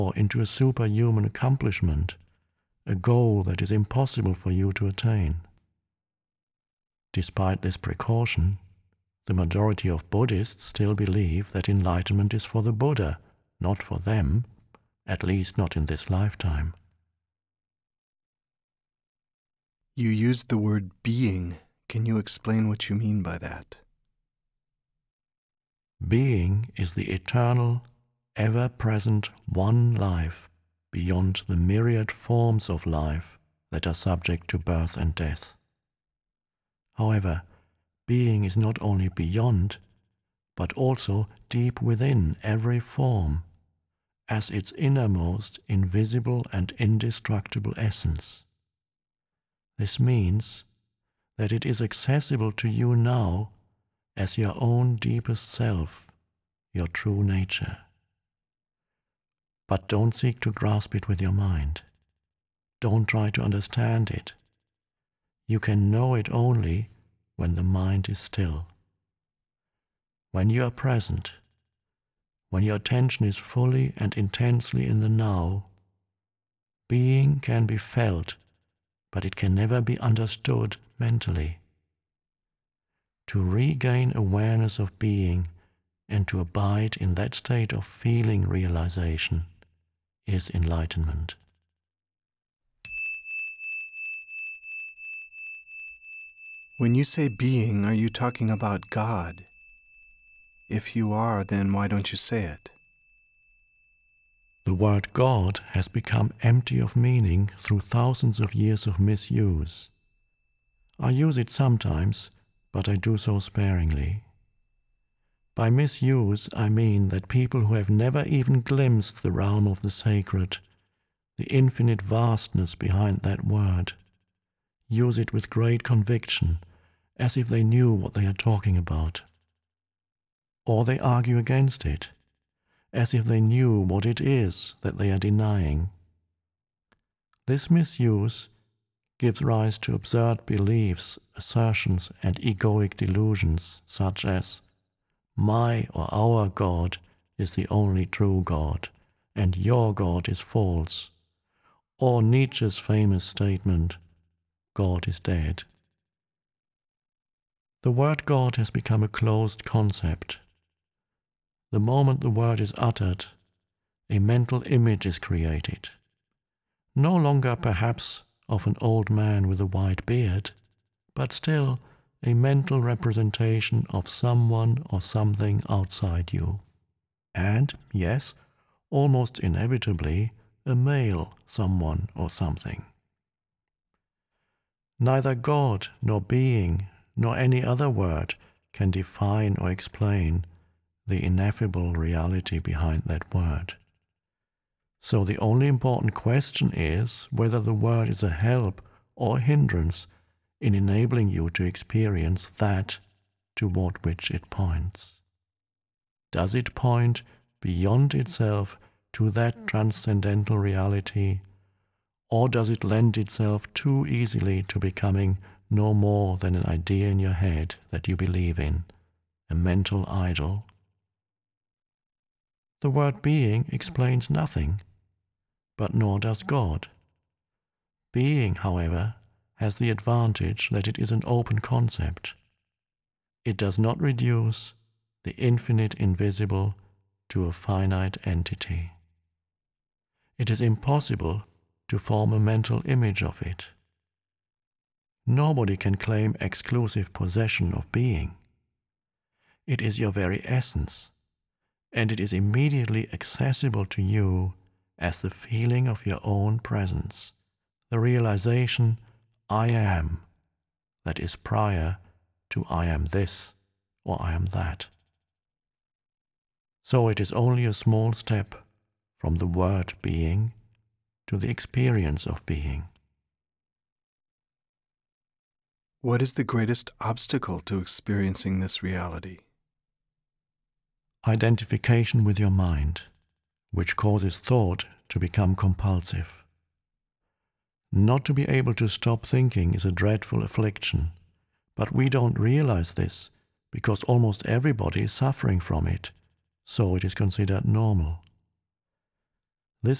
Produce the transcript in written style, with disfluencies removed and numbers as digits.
or into a superhuman accomplishment, a goal that is impossible for you to attain. Despite this precaution, the majority of Buddhists still believe that enlightenment is for the Buddha, not for them, at least not in this lifetime. You used the word being. Can you explain what you mean by that? Being is the eternal, ever-present one life beyond the myriad forms of life that are subject to birth and death. However, being is not only beyond, but also deep within every form, as its innermost, invisible and indestructible essence. This means that it is accessible to you now as your own deepest self, your true nature. But don't seek to grasp it with your mind. Don't try to understand it. You can know it only when the mind is still. When you are present, when your attention is fully and intensely in the now, being can be felt, but it can never be understood mentally. To regain awareness of being and to abide in that state of feeling realization is enlightenment. When you say being, are you talking about God? If you are, then why don't you say it? The word God has become empty of meaning through thousands of years of misuse. I use it sometimes, but I do so sparingly. By misuse, I mean that people who have never even glimpsed the realm of the sacred, the infinite vastness behind that word, use it with great conviction, as if they knew what they are talking about. Or they argue against it, as if they knew what it is that they are denying. This misuse gives rise to absurd beliefs, assertions, and egoic delusions such as, my or our God is the only true God, and your God is false, or Nietzsche's famous statement, God is dead. The word God has become a closed concept. The moment the word is uttered, a mental image is created, no longer perhaps of an old man with a white beard, but still a mental representation of someone or something outside you. And, yes, almost inevitably, a male someone or something. Neither God nor being nor any other word can define or explain the ineffable reality behind that word. So the only important question is whether the word is a help or a hindrance in enabling you to experience that toward which it points. Does it point beyond itself to that transcendental reality, or does it lend itself too easily to becoming no more than an idea in your head that you believe in, a mental idol? The word being explains nothing, but nor does God. Being, however, has the advantage that it is an open concept. It does not reduce the infinite invisible to a finite entity. It is impossible to form a mental image of it. Nobody can claim exclusive possession of being. It is your very essence, and it is immediately accessible to you as the feeling of your own presence, the realization, I am, that is prior to I am this or I am that. So it is only a small step from the word being to the experience of being. What is the greatest obstacle to experiencing this reality? Identification with your mind, which causes thought to become compulsive. Not to be able to stop thinking is a dreadful affliction, but we don't realize this because almost everybody is suffering from it, so it is considered normal.